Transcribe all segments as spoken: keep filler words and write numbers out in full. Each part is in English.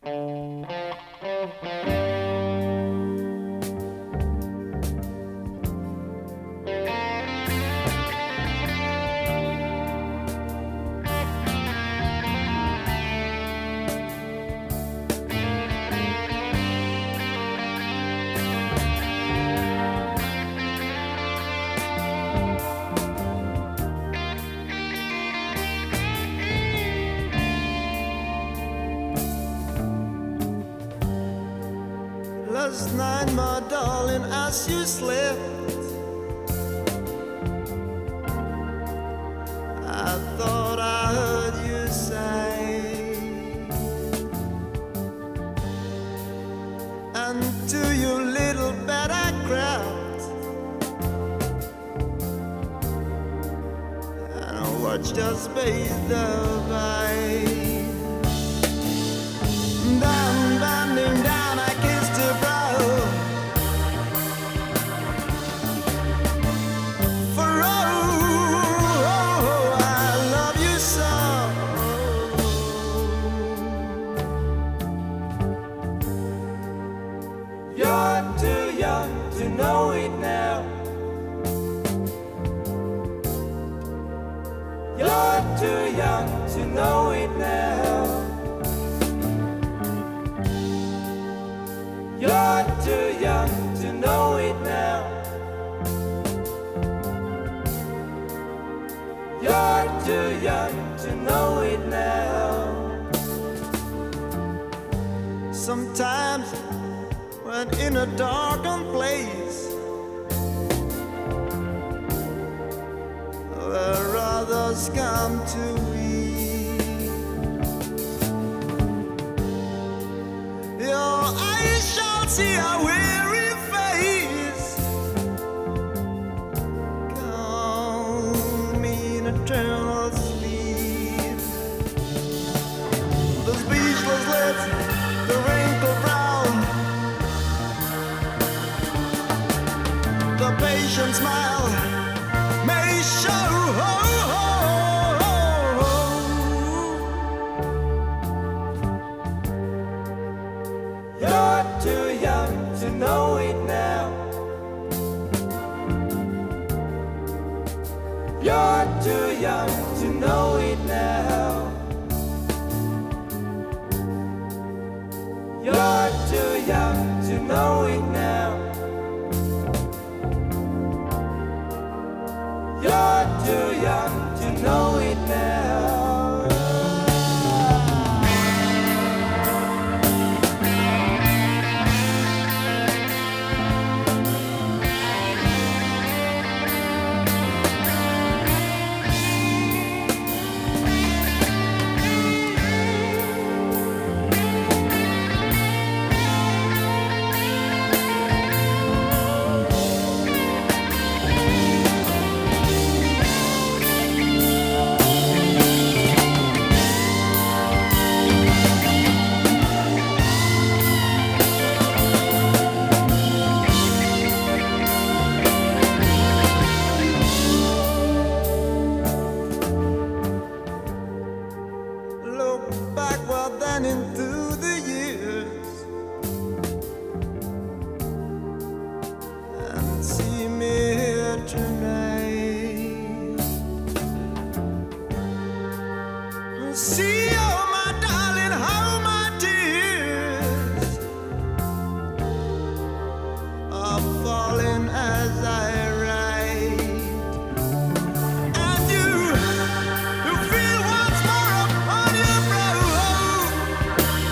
Last night, my darling, as you slept, I thought I heard you say, and to your little bed I crept and I watched us bathe away. Down, bending down, I kissed your brow. For oh, oh, I love you so. You're too young to know it now. You're too young to know it now. You're too young to know it now. You're too young to know it now. Sometimes when in a darkened place where others come to weep, your eyes shall see a weary face, calm me in eternal sleep. The speechless lips, the wrinkled brow, the patient smile may show. You're too young to know it now. You're too young to know it now. You're too young to know it now. You're too young to know it now. Look backward then into the years and see me here tonight. See, oh my darling, how my tears are falling as I write. And you, you feel once more upon your brow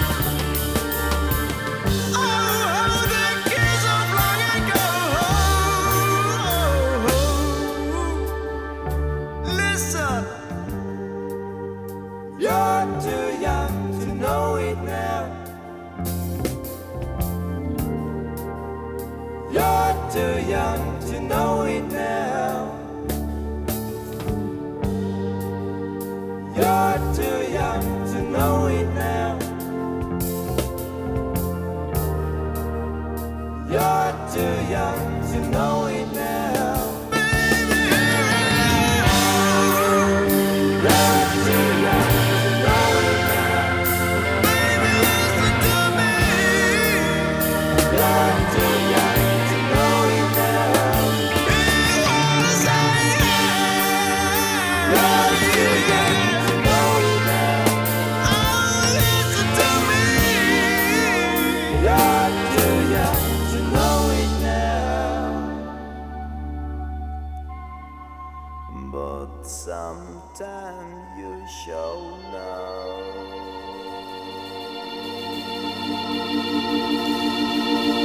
but sometime you shall know.